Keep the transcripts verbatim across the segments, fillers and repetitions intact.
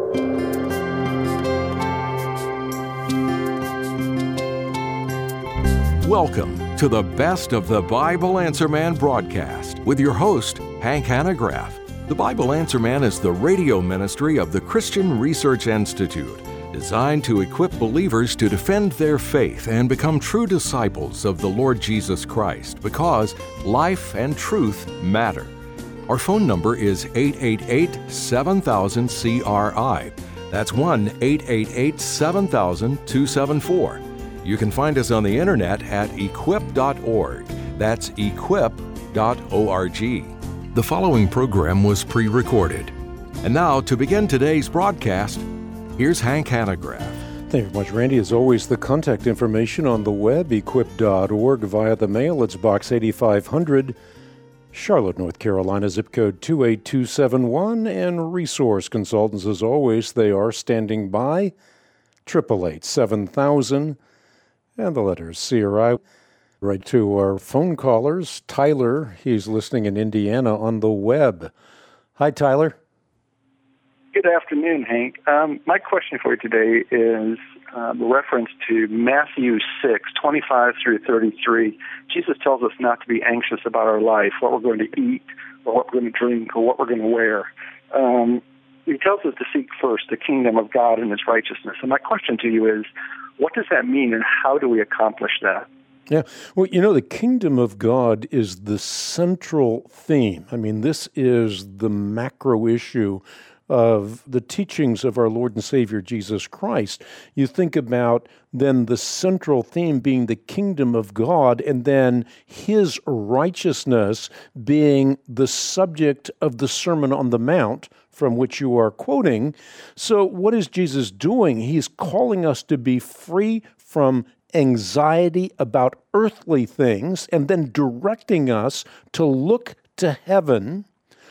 Welcome to the Best of the Bible Answer Man broadcast with your host, Hank Hanegraaff. The Bible Answer Man is the radio ministry of the Christian Research Institute, designed to equip believers to defend their faith and become true disciples of the Lord Jesus Christ, because life and truth matter. Our phone number is eight eight eight, seven thousand, C R I. That's one eight eight eight, seven thousand, two seven four. You can find us on the internet at equip dot org. That's equip dot org. The following program was pre-recorded. And now, to begin today's broadcast, here's Hank Hanegraaff. Thank you very much, Randy. As always, the contact information on the web, equip dot org. Via the mail, it's Box eighty-five hundred, Charlotte, North Carolina, zip code two eight two seven one. And resource consultants, as always, they are standing by, eight eight eight, seven thousand, and the letters C R I. Right to our phone callers. Tyler, he's listening in Indiana on the web. Hi, Tyler. Good afternoon, Hank. Um, my question for you today is um, a reference to Matthew six, twenty-five through thirty-three. Jesus tells us not to be anxious about our life, what we're going to eat, or what we're going to drink, or what we're going to wear. Um, he tells us to seek first the kingdom of God and His righteousness. And my question to you is, what does that mean, and how do we accomplish that? Yeah, well, you know, the kingdom of God is the central theme. I mean, this is the macro issue of the teachings of our Lord and Savior Jesus Christ. You think about then the central theme being the kingdom of God, and then His righteousness being the subject of the Sermon on the Mount from which you are quoting. So what is Jesus doing? He's calling us to be free from anxiety about earthly things, and then directing us to look to heaven,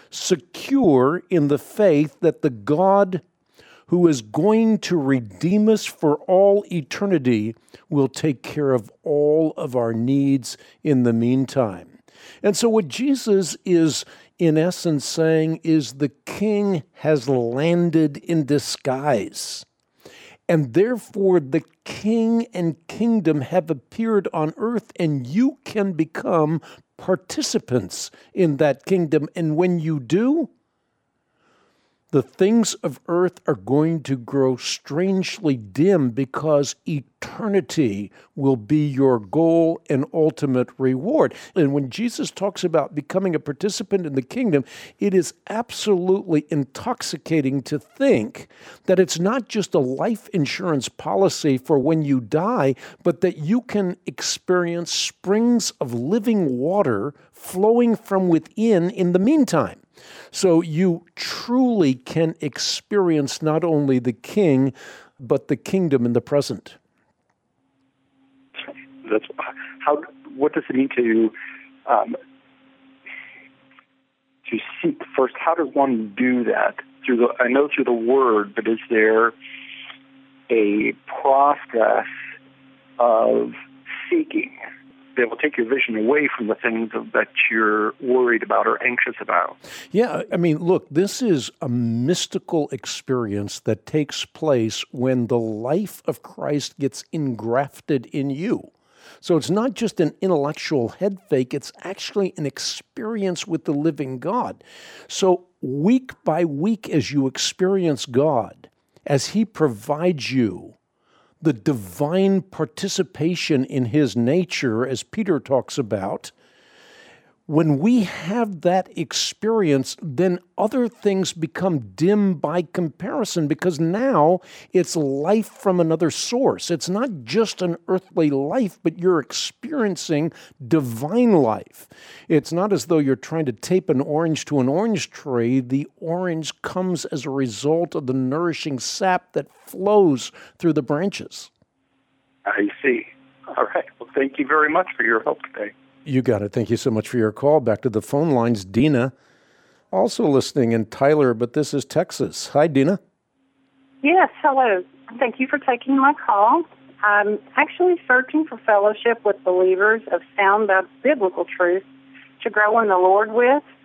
secure in the faith that the God who is going to redeem us for all eternity will take care of all of our needs in the meantime. And so what Jesus is in essence saying is the King has landed in disguise. And therefore, the king and kingdom have appeared on earth, and you can become participants in that kingdom. And when you do, the things of earth are going to grow strangely dim, because eternity will be your goal and ultimate reward. And when Jesus talks about becoming a participant in the kingdom, it is absolutely intoxicating to think that it's not just a life insurance policy for when you die, but that you can experience springs of living water flowing from within in the meantime. So you truly can experience not only the king, but the kingdom in the present. That's how. What does it mean to um, to seek first? How does one do that? Through the, I know through the Word, but is there a process of seeking that will take your vision away from the things that you're worried about or anxious about? Yeah, I mean, look, this is a mystical experience that takes place when the life of Christ gets engrafted in you. So it's not just an intellectual head fake, it's actually an experience with the living God. So week by week, as you experience God, as He provides you the divine participation in His nature, as Peter talks about, when we have that experience, then other things become dim by comparison, because now it's life from another source. It's not just an earthly life, but you're experiencing divine life. It's not as though you're trying to tape an orange to an orange tree. The orange comes as a result of the nourishing sap that flows through the branches. I see. All right. Well, thank you very much for your help today. You got it. Thank you so much for your call. Back to the phone lines. Dina, also listening in Tyler, but this is Texas. Hi, Dina. Yes, hello. Thank you for taking my call. I'm actually searching for fellowship with believers of sound biblical truth to grow in the Lord with.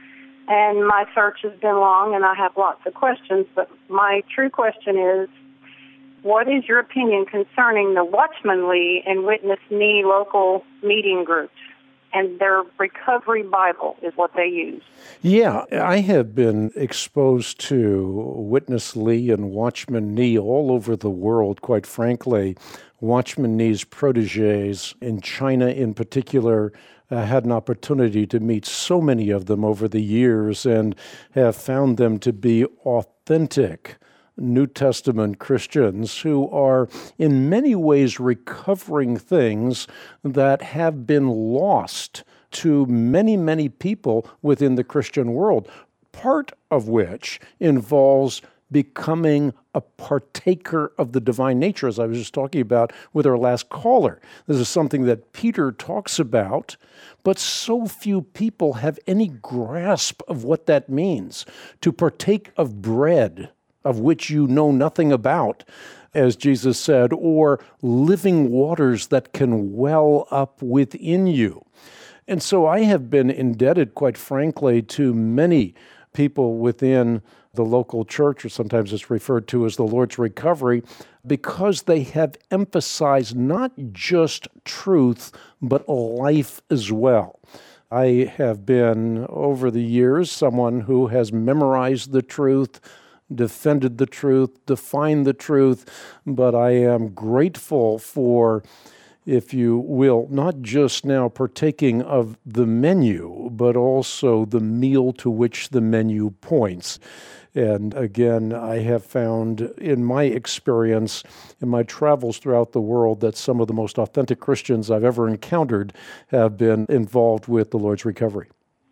and my search has been long, and I have lots of questions, but my true question is, what is your opinion concerning the Watchman Lee and Witness Me local meeting groups? And their recovery Bible is what they use. Yeah, I have been exposed to Witness Lee and Watchman Nee all over the world, quite frankly. Watchman Nee's protégés in China in particular, uh, had an opportunity to meet so many of them over the years and have found them to be authentic New Testament Christians who are in many ways recovering things that have been lost to many, many people within the Christian world, part of which involves becoming a partaker of the divine nature, as I was just talking about with our last caller. This is something that Peter talks about, but so few people have any grasp of what that means, to partake of bread of which you know nothing about, as Jesus said, or living waters that can well up within you. And so I have been indebted, quite frankly, to many people within the local church, or sometimes it's referred to as the Lord's Recovery, because they have emphasized not just truth, but life as well. I have been, over the years, someone who has memorized the truth, defended the truth, defined the truth, but I am grateful for, if you will, not just now partaking of the menu, but also the meal to which the menu points. And again, I have found in my experience, in my travels throughout the world, that some of the most authentic Christians I've ever encountered have been involved with the Lord's Recovery.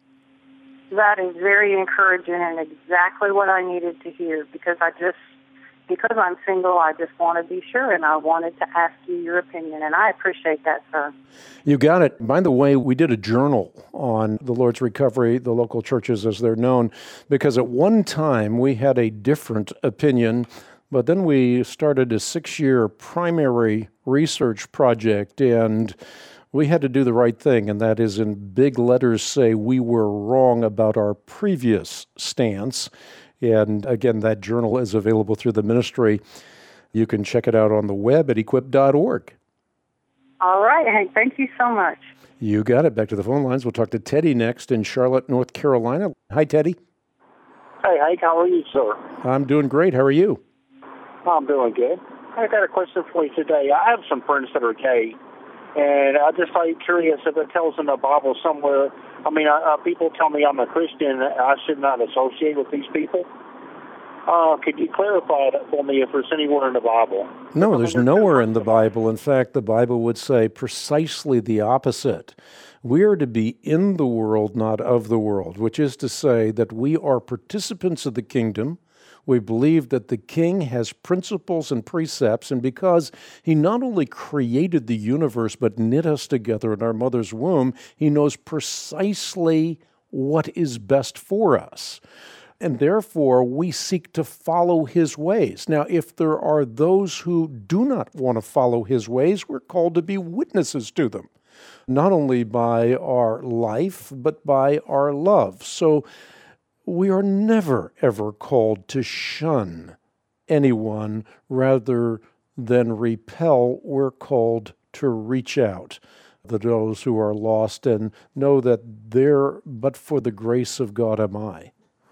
That is very encouraging and exactly what I needed to hear, because I just, because I'm single, I just want to be sure, and I wanted to ask you your opinion, and I appreciate that, sir. You got it. By the way, we did a journal on the Lord's Recovery, the local churches as they're known, because at one time we had a different opinion, but then we started a six-year primary research project, and we had to do the right thing, and that is in big letters say we were wrong about our previous stance. And again, that journal is available through the ministry. You can check it out on the web at equip dot org. All right, Hank, thank you so much. You got it. Back to the phone lines. We'll talk to Teddy next in Charlotte, North Carolina. Hi, Teddy. Hey, Hank, how are you, sir? I'm doing great. How are you? I'm doing good. I got a question for you today. I have some friends that are gay, and I just find curious if it tells in the Bible somewhere. I mean, uh, people tell me I'm a Christian, I should not associate with these people. Uh, could you clarify that for me if there's anywhere in the Bible? No, there's nowhere in the Bible. In fact, the Bible would say precisely the opposite. We are to be in the world, not of the world, which is to say that we are participants of the kingdom. We believe that the King has principles and precepts, and because he not only created the universe but knit us together in our mother's womb, he knows precisely what is best for us. And therefore, we seek to follow his ways. Now, if there are those who do not want to follow his ways, we're called to be witnesses to them, not only by our life, but by our love. So we are never, ever called to shun anyone rather than repel. We're called to reach out to those who are lost and know that there, but for the grace of God am I.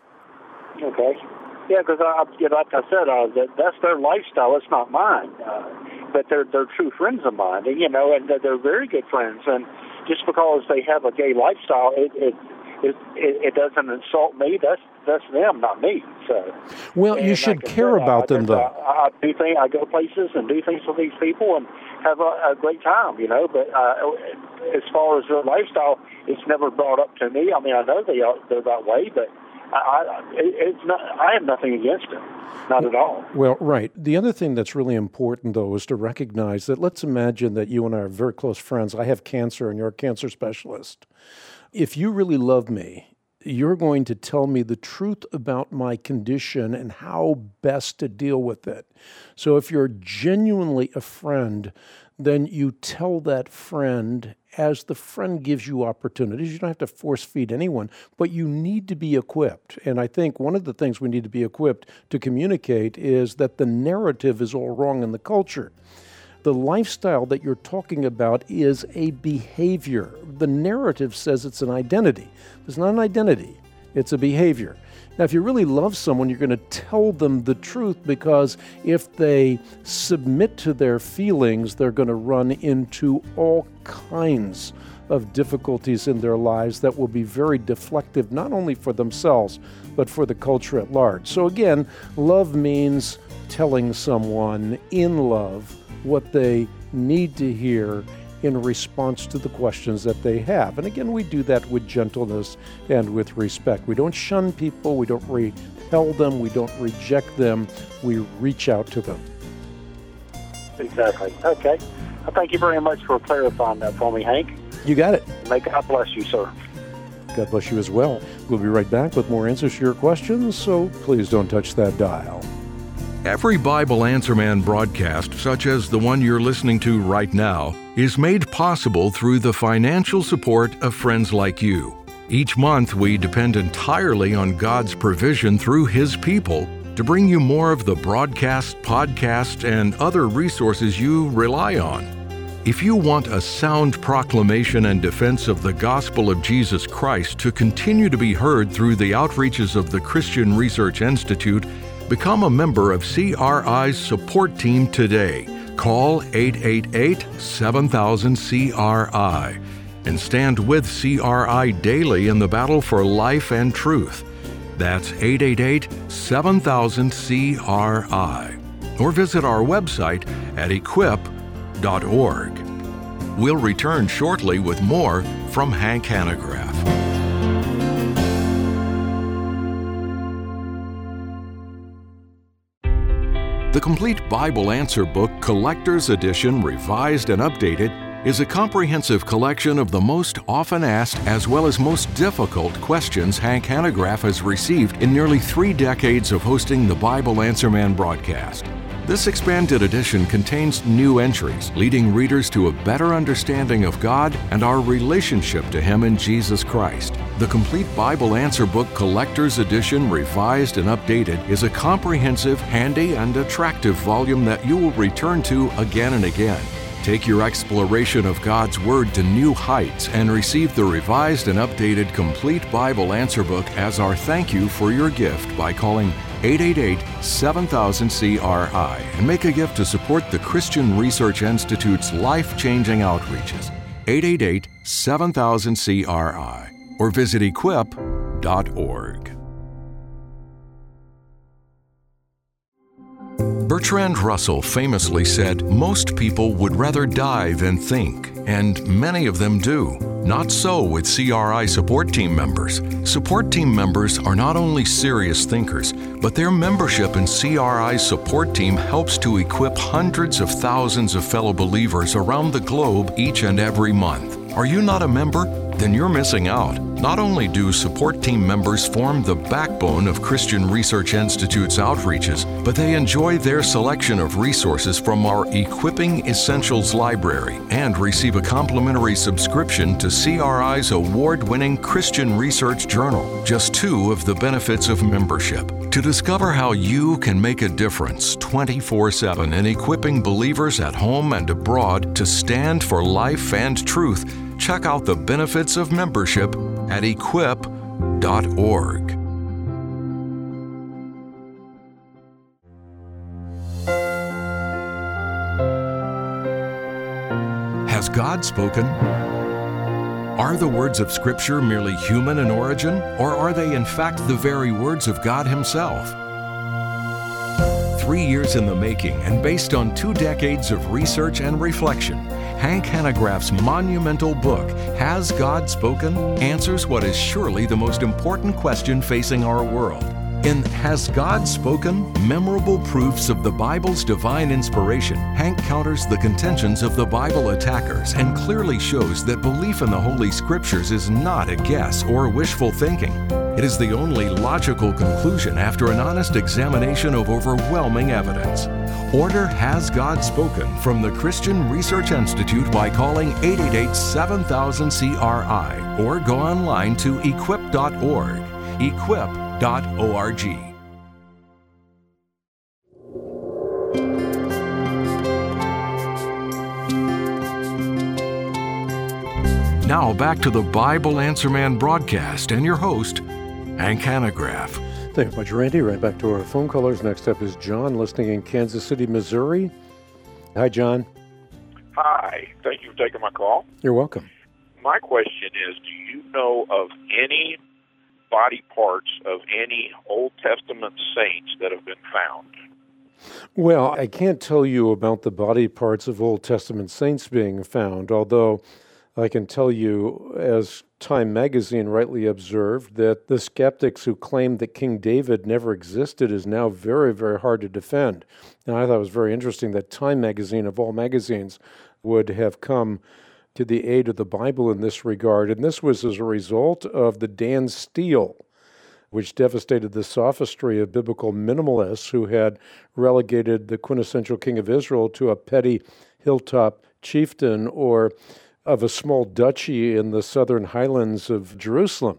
Okay. Yeah, because I, I, like I said, uh, that, that's their lifestyle. It's not mine. Uh, but they're they're true friends of mine, and, you know, and they're very good friends. And just because they have a gay lifestyle, it it it, it doesn't insult me. That's that's them, not me. So. Well, you should like care said, about I, them, I, though. I, I do things. I go places and do things with these people and have a, a great time, you know. But uh, as far as their lifestyle, it's never brought up to me. I mean, I know they are they're that way, but. I, it's not, I have nothing against it, not at all. Well, right. The other thing that's really important, though, is to recognize that let's imagine that you and I are very close friends. I have cancer and you're a cancer specialist. If you really love me, you're going to tell me the truth about my condition and how best to deal with it. So if you're genuinely a friend, then you tell that friend as the friend gives you opportunities. You don't have to force feed anyone, but you need to be equipped. And I think one of the things we need to be equipped to communicate is that the narrative is all wrong in the culture. The lifestyle that you're talking about is a behavior. The narrative says it's an identity. It's not an identity, it's a behavior. Now, if you really love someone, you're going to tell them the truth, because if they submit to their feelings, they're going to run into all kinds of difficulties in their lives that will be very deflective, not only for themselves, but for the culture at large. So again, love means telling someone in love what they need to hear in response to the questions that they have. And again, we do that with gentleness and with respect. We don't shun people, we don't repel them, we don't reject them, we reach out to them. Exactly. Okay. Well, thank you very much for clarifying that for me, Hank. You got it. May God bless you, sir. God bless you as well. We'll be right back with more answers to your questions, so please don't touch that dial. Every Bible Answer Man broadcast, such as the one you're listening to right now, is made possible through the financial support of friends like you. Each month, we depend entirely on God's provision through His people to bring you more of the broadcast, podcast, and other resources you rely on. If you want a sound proclamation and defense of the gospel of Jesus Christ to continue to be heard through the outreaches of the Christian Research Institute, become a member of C R I's support team today. Call eight eight eight, seven thousand, C R I and stand with C R I daily in the battle for life and truth. That's eight eight eight, seven thousand, C R I. Or visit our website at equip dot org. We'll return shortly with more from Hank Hanegraaff. The Complete Bible Answer Book Collector's Edition, Revised and Updated, is a comprehensive collection of the most often asked as well as most difficult questions Hank Hanegraaff has received in nearly three decades of hosting the Bible Answer Man broadcast. This expanded edition contains new entries, leading readers to a better understanding of God and our relationship to Him in Jesus Christ. The Complete Bible Answer Book Collector's Edition, Revised and Updated, is a comprehensive, handy, and attractive volume that you will return to again and again. Take your exploration of God's Word to new heights and receive the revised and updated Complete Bible Answer Book as our thank you for your gift by calling eight eight eight, seven thousand, C R I and make a gift to support the Christian Research Institute's life-changing outreaches. eight eight eight, seven thousand, C R I or visit equip dot org. Bertrand Russell famously said, "Most people would rather die than think," and many of them do. Not so with C R I support team members. Support team members are not only serious thinkers, but their membership in C R I's support team helps to equip hundreds of thousands of fellow believers around the globe each and every month. Are you not a member? Then you're missing out. Not only do support team members form the backbone of Christian Research Institute's outreaches, but they enjoy their selection of resources from our Equipping Essentials library and receive a complimentary subscription to C R I's award-winning Christian Research Journal, just two of the benefits of membership. To discover how you can make a difference twenty-four seven in equipping believers at home and abroad to stand for life and truth, check out the benefits of membership at equip dot org. Has God spoken? Are the words of Scripture merely human in origin, or are they in fact the very words of God Himself? Three years in the making and based on two decades of research and reflection, Hank Hanegraaff's monumental book, Has God Spoken?, answers what is surely the most important question facing our world. In Has God Spoken? Memorable Proofs of the Bible's Divine Inspiration, Hank counters the contentions of the Bible attackers and clearly shows that belief in the Holy Scriptures is not a guess or wishful thinking. It is the only logical conclusion after an honest examination of overwhelming evidence. Order Has God Spoken from the Christian Research Institute by calling eight eight eight, seven thousand, C R I or go online to equip dot org. equip dot org. Now back to the Bible Answer Man broadcast and your host, Hank Hanegraaff. Thank you much, Randy. Right back to our phone callers. Next up is John, listening in Kansas City, Missouri. Hi, John. Hi. Thank you for taking my call. You're welcome. My question is, do you know of any body parts of any Old Testament saints that have been found? Well, I can't tell you about the body parts of Old Testament saints being found, although I can tell you, as Time magazine rightly observed, that the skeptics who claimed that King David never existed is now very, very hard to defend. And I thought it was very interesting that Time magazine, of all magazines, would have come to the aid of the Bible in this regard. And this was as a result of the Dan Steele, which devastated the sophistry of biblical minimalists who had relegated the quintessential king of Israel to a petty hilltop chieftain or of a small duchy in the southern highlands of Jerusalem.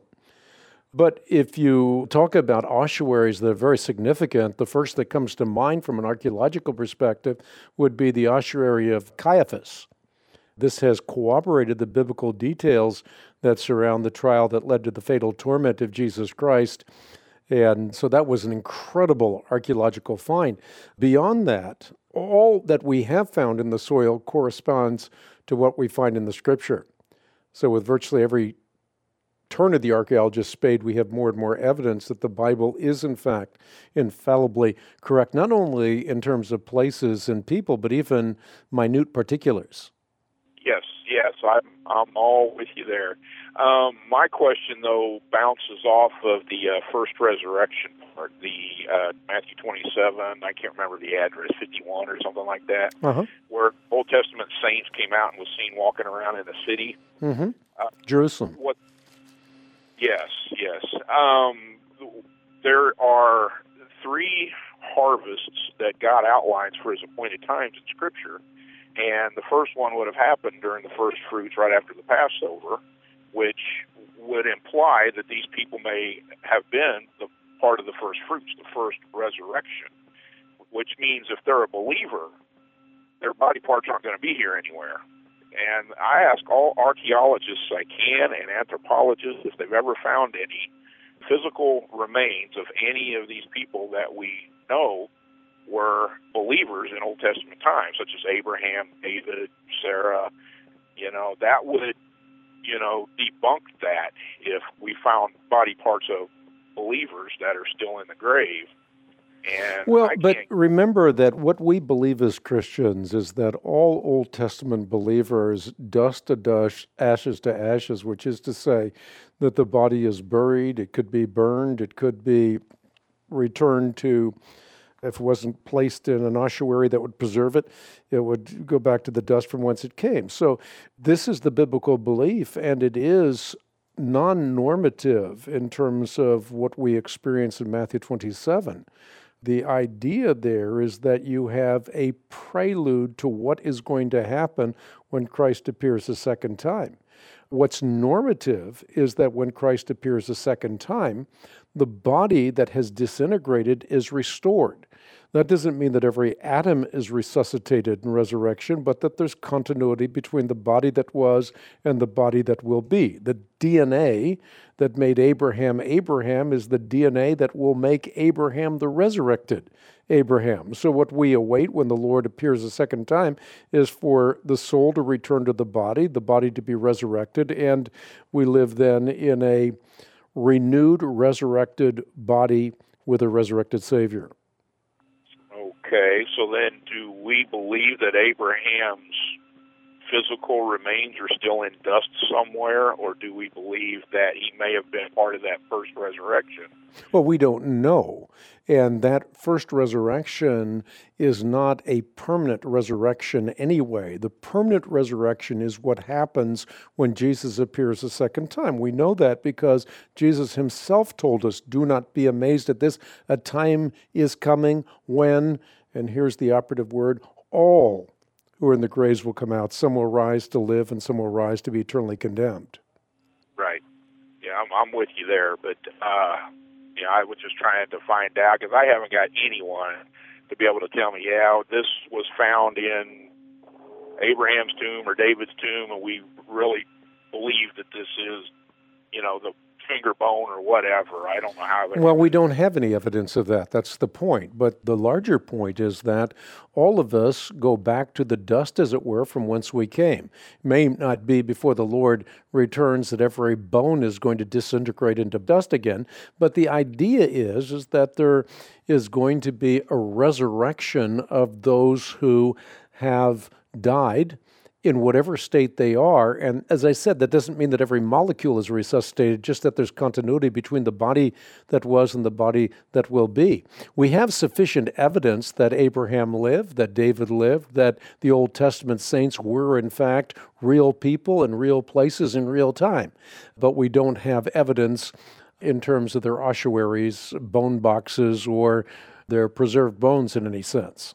But if you talk about ossuaries that are very significant, the first that comes to mind from an archaeological perspective would be the ossuary of Caiaphas. This has corroborated the biblical details that surround the trial that led to the fatal torment of Jesus Christ. And so that was an incredible archaeological find. Beyond that, all that we have found in the soil corresponds to what we find in the Scripture. So with virtually every turn of the archaeologist's spade, we have more and more evidence that the Bible is, in fact, infallibly correct, not only in terms of places and people, but even minute particulars. Yes, yes, I'm, I'm all with you there. Um, my question, though, bounces off of the uh, first resurrection part, the uh, Matthew twenty-seven, I can't remember the address, fifty-one or something like that, uh-huh. where Old Testament saints came out and was seen walking around in the city. Mm-hmm. Uh, Jerusalem. What? Yes, yes. Um, there are three harvests that God outlines for His appointed times in Scripture. And the first one would have happened during the first fruits right after the Passover, which would imply that these people may have been the part of the first fruits, the first resurrection, which means if they're a believer, their body parts aren't going to be here anywhere. And I ask all archaeologists I can and anthropologists if they've ever found any physical remains of any of these people that we know were believers in Old Testament times, such as Abraham, David, Sarah. You know, that would, you know, debunk that if we found body parts of believers that are still in the grave. And well, I but can't... remember that what we believe as Christians is that all Old Testament believers, dust to dust, ashes to ashes, which is to say that the body is buried, it could be burned, it could be returned to, if it wasn't placed in an ossuary that would preserve it, it would go back to the dust from whence it came. So this is the biblical belief, and it is non-normative in terms of what we experience in Matthew twenty-seven. The idea there is that you have a prelude to what is going to happen when Christ appears a second time. What's normative is that when Christ appears a second time, the body that has disintegrated is restored. That doesn't mean that every atom is resuscitated in resurrection, but that there's continuity between the body that was and the body that will be. The D N A that made Abraham Abraham is the D N A that will make Abraham the resurrected Abraham. So what we await when the Lord appears a second time is for the soul to return to the body, the body to be resurrected, and we live then in a renewed, resurrected body with a resurrected Savior. Okay, so then do we believe that Abraham's physical remains are still in dust somewhere, or do we believe that he may have been part of that first resurrection? Well, we don't know. And that first resurrection is not a permanent resurrection anyway. The permanent resurrection is what happens when Jesus appears a second time. We know that because Jesus himself told us, do not be amazed at this. A time is coming when, And here's the operative word, all who are in the graves will come out. Some will rise to live, and some will rise to be eternally condemned. Right. Yeah, I'm, I'm with you there. But, uh, yeah, I was just trying to find out, because I haven't got anyone to be able to tell me, yeah, this was found in Abraham's tomb or David's tomb, and we really believe that this is, you know, the finger bone or whatever. I don't know how they... Well, we don't have any evidence of that. That's the point. But the larger point is that all of us go back to the dust, as it were, from whence we came. It may not be before the Lord returns that every bone is going to disintegrate into dust again, but the idea is, is that there is going to be a resurrection of those who have died in whatever state they are. And as I said, that doesn't mean that every molecule is resuscitated, just that there's continuity between the body that was and the body that will be. We have sufficient evidence that Abraham lived, that David lived, that the Old Testament saints were, in fact, real people in real places in real time. But we don't have evidence in terms of their ossuaries, bone boxes, or their preserved bones in any sense.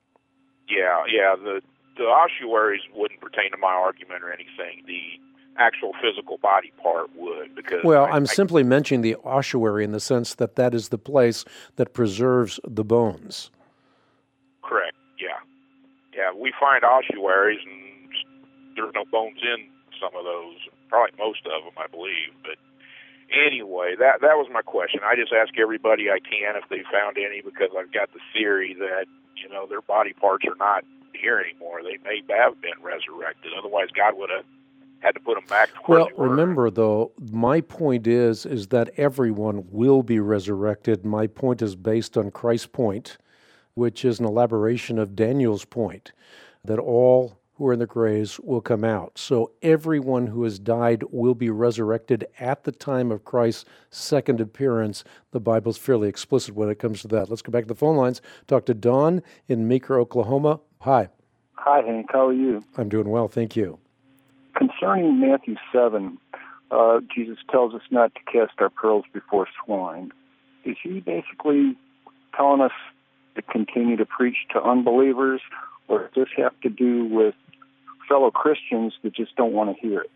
Yeah, yeah, the The ossuaries wouldn't pertain to my argument or anything. The actual physical body part would, because... Well, I, I'm I, simply mentioning the ossuary in the sense that that is the place that preserves the bones. Correct, yeah. Yeah, we find ossuaries, and there's no bones in some of those, probably most of them, I believe. But anyway, that, that was my question. I just ask everybody I can if they found any, because I've got the theory that, you know, their body parts are not here anymore. They may have been resurrected. Otherwise, God would have had to put them back to where Well, they were. remember, though, my point is is that everyone will be resurrected. My point is based on Christ's point, which is an elaboration of Daniel's point, that all who are in the graves will come out. So everyone who has died will be resurrected at the time of Christ's second appearance. The Bible's fairly explicit when it comes to that. Let's go back to the phone lines. Talk to Don in Meeker, Oklahoma. Hi. Hi, Hank. How are you? I'm doing well, thank you. Concerning Matthew seven, uh, Jesus tells us not to cast our pearls before swine. Is he basically telling us to continue to preach to unbelievers, or does this have to do with fellow Christians that just don't want to hear it?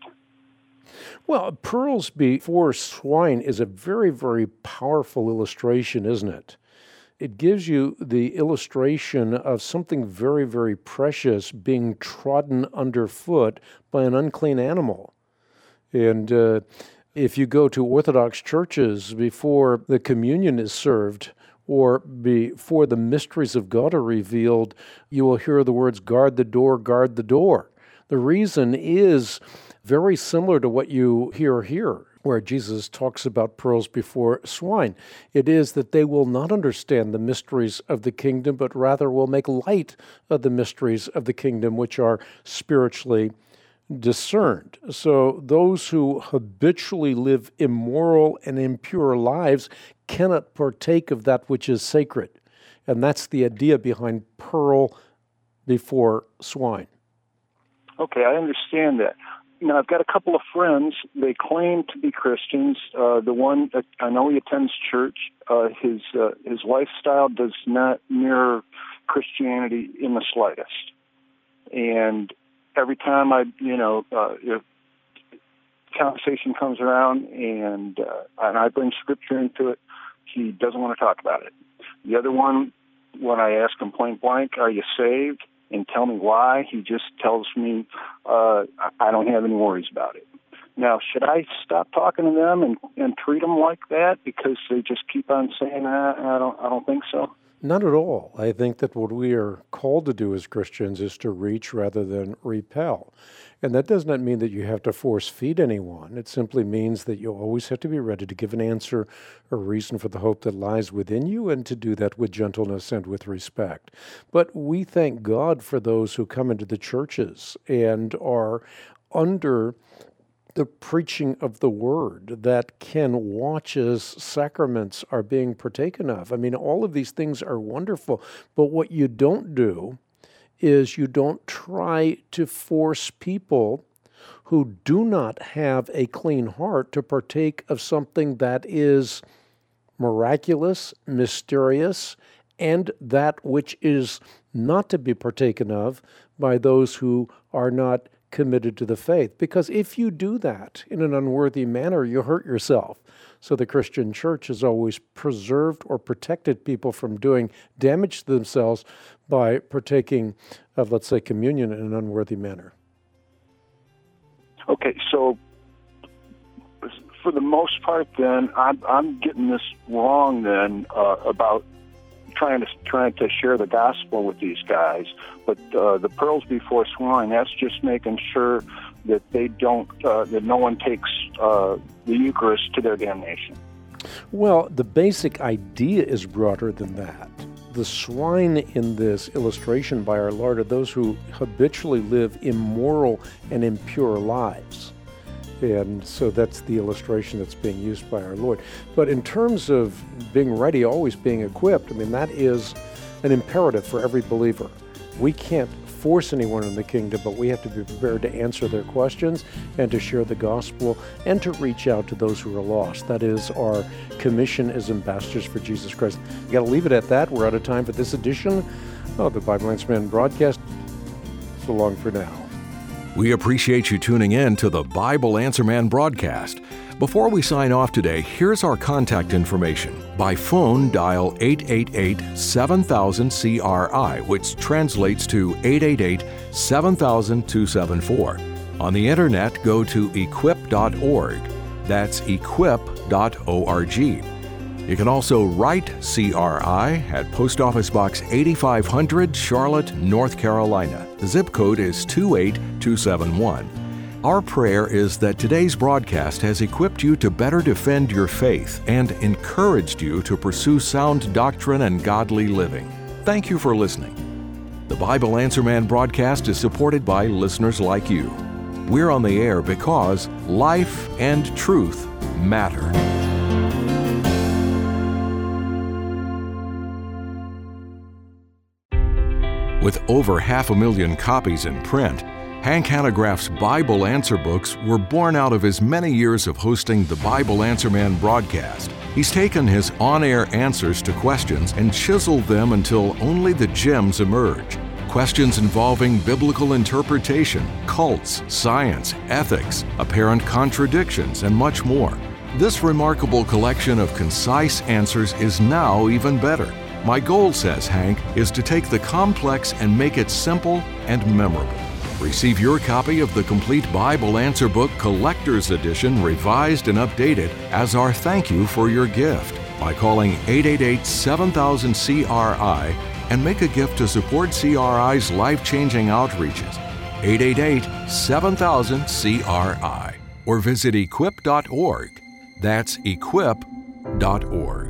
Well, pearls before swine is a very, very powerful illustration, isn't it? It gives you the illustration of something very, very precious being trodden underfoot by an unclean animal. And uh, if you go to Orthodox churches before the communion is served, or before the mysteries of God are revealed, you will hear the words, guard the door, guard the door. The reason is very similar to what you hear here, where Jesus talks about pearls before swine. It is that they will not understand the mysteries of the kingdom, but rather will make light of the mysteries of the kingdom, which are spiritually discerned. So those who habitually live immoral and impure lives cannot partake of that which is sacred. And that's the idea behind pearl before swine. Okay, I understand that. Now, I've got a couple of friends. They claim to be Christians. Uh, the one, that I know he attends church. Uh, his uh, his lifestyle does not mirror Christianity in the slightest. And every time I, you know, uh, if conversation comes around and uh, and I bring scripture into it, he doesn't want to talk about it. The other one, when I ask him point blank, "Are you saved?" and tell me why, he just tells me, uh, I don't have any worries about it. Now, should I stop talking to them and, and treat them like that because they just keep on saying, ah, I don't, I don't think so? Not at all. I think that what we are called to do as Christians is to reach rather than repel. And that does not mean that you have to force feed anyone. It simply means that you always have to be ready to give an answer, a reason for the hope that lies within you, and to do that with gentleness and with respect. But we thank God for those who come into the churches and are under the preaching of the word, that can watch as sacraments are being partaken of. I mean, all of these things are wonderful, but what you don't do is you don't try to force people who do not have a clean heart to partake of something that is miraculous, mysterious, and that which is not to be partaken of by those who are not committed to the faith. Because if you do that in an unworthy manner, you hurt yourself. So the Christian church has always preserved or protected people from doing damage to themselves by partaking of, let's say, communion in an unworthy manner. Okay, so for the most part, then I'm, I'm getting this wrong. Then uh, about trying to trying to share the gospel with these guys, but uh, the pearls before swine, that's just making sure that they don't uh, that no one takes uh, the Eucharist to their damnation. Well, the basic idea is broader than that. The swine in this illustration by our Lord are those who habitually live immoral and impure lives. And so that's the illustration that's being used by our Lord. But in terms of being ready, always being equipped, I mean, that is an imperative for every believer. We can't force anyone in the kingdom, but we have to be prepared to answer their questions and to share the gospel and to reach out to those who are lost. That is our commission as ambassadors for Jesus Christ. We've got to leave it at that. We're out of time for this edition of the Bible Answer Man broadcast. So long for now. We appreciate you tuning in to the Bible Answer Man broadcast. Before we sign off today, here's our contact information. By phone, dial eight eight eight, seven thousand, C R I, which translates to eight eight eight, seven thousand, two seven four. On the internet, go to equip dot org. That's equip dot org. You can also write C R I at Post Office Box eighty-five hundred, Charlotte, North Carolina. The zip code is two eight two seven one. Our prayer is that today's broadcast has equipped you to better defend your faith and encouraged you to pursue sound doctrine and godly living. Thank you for listening. The Bible Answer Man broadcast is supported by listeners like you. We're on the air because life and truth matter. With over half a million copies in print, Hank Hanegraaff's Bible Answer books were born out of his many years of hosting the Bible Answer Man broadcast. He's taken his on-air answers to questions and chiseled them until only the gems emerge. Questions involving biblical interpretation, cults, science, ethics, apparent contradictions, and much more. This remarkable collection of concise answers is now even better. My goal, says Hank, is to take the complex and make it simple and memorable. Receive your copy of the complete Bible Answer Book Collector's Edition, revised and updated, as our thank you for your gift by calling eight eight eight, seven thousand, C R I and make a gift to support C R I's life-changing outreaches. eight eight eight, seven thousand, C R I or visit equip dot org. That's equip dot org.